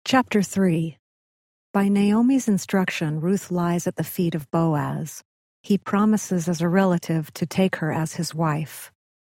Chapter 3. By Naomi's instruction, Ruth lies at the feet of Boaz. He promises as a relative to take her as his wife.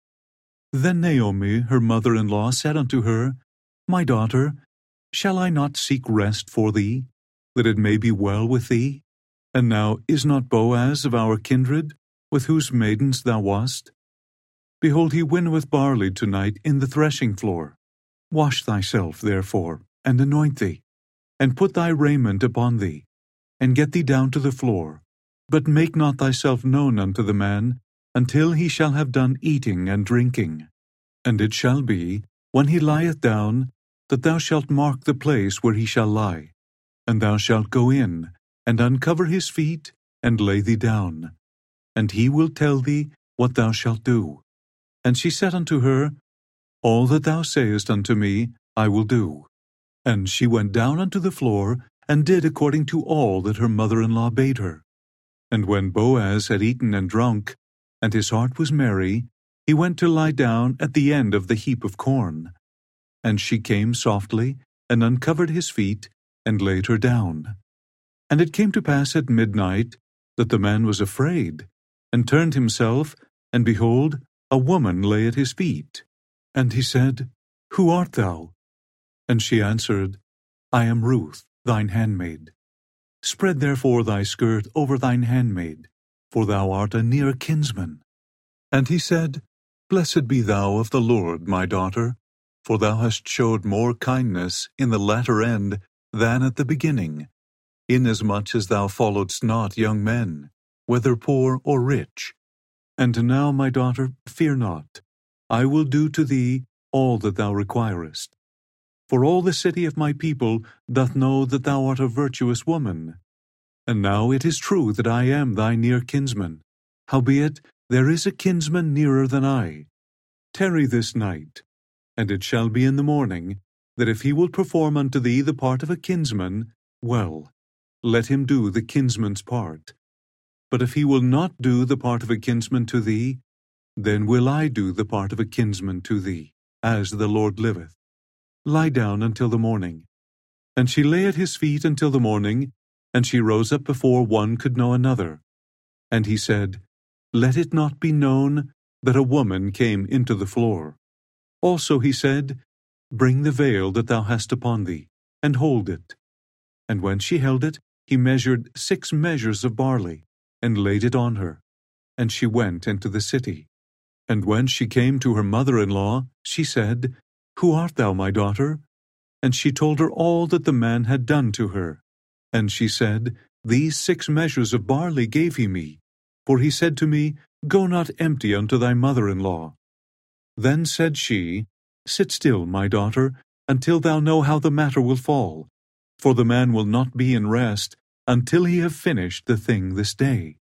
Then Naomi, her mother-in-law, said unto her, My daughter, shall I not seek rest for thee, that it may be well with thee? And now is not Boaz of our kindred, with whose maidens thou wast? Behold, he winnoweth barley tonight in the threshing floor. Wash thyself, therefore, and anoint thee, and put thy raiment upon thee, and get thee down to the floor. But make not thyself known unto the man, until he shall have done eating and drinking. And it shall be, when he lieth down, that thou shalt mark the place where he shall lie, and thou shalt go in, and uncover his feet, and lay thee down. And he will tell thee what thou shalt do. And she said unto her, All that thou sayest unto me, I will do. And she went down unto the floor, and did according to all that her mother-in-law bade her. And when Boaz had eaten and drunk, and his heart was merry, he went to lie down at the end of the heap of corn. And she came softly, and uncovered his feet, and laid her down. And it came to pass at midnight, that the man was afraid, and turned himself, and behold, a woman lay at his feet. And he said, Who art thou? And she answered, I am Ruth, thine handmaid. Spread therefore thy skirt over thine handmaid, for thou art a near kinsman. And he said, Blessed be thou of the Lord, my daughter, for thou hast showed more kindness in the latter end than at the beginning, inasmuch as thou followedst not young men, whether poor or rich. And now, my daughter, fear not. I will do to thee all that thou requirest. For all the city of my people doth know that thou art a virtuous woman. And now it is true that I am thy near kinsman. Howbeit, there is a kinsman nearer than I. Tarry this night, and it shall be in the morning, that if he will perform unto thee the part of a kinsman, well, let him do the kinsman's part. But if he will not do the part of a kinsman to thee, then will I do the part of a kinsman to thee, as the Lord liveth. Lie down until the morning. And she lay at his feet until the morning, and she rose up before one could know another. And he said, Let it not be known that a woman came into the floor. Also he said, Bring the veil that thou hast upon thee, and hold it. And when she held it, he measured 6 measures of barley, and laid it on her. And she went into the city. And when she came to her mother-in-law, she said, Who art thou, my daughter? And she told her all that the man had done to her. And she said, These 6 measures of barley gave he me. For he said to me, Go not empty unto thy mother-in-law. Then said she, Sit still, my daughter, until thou know how the matter will fall. For the man will not be in rest, until he have finished the thing this day.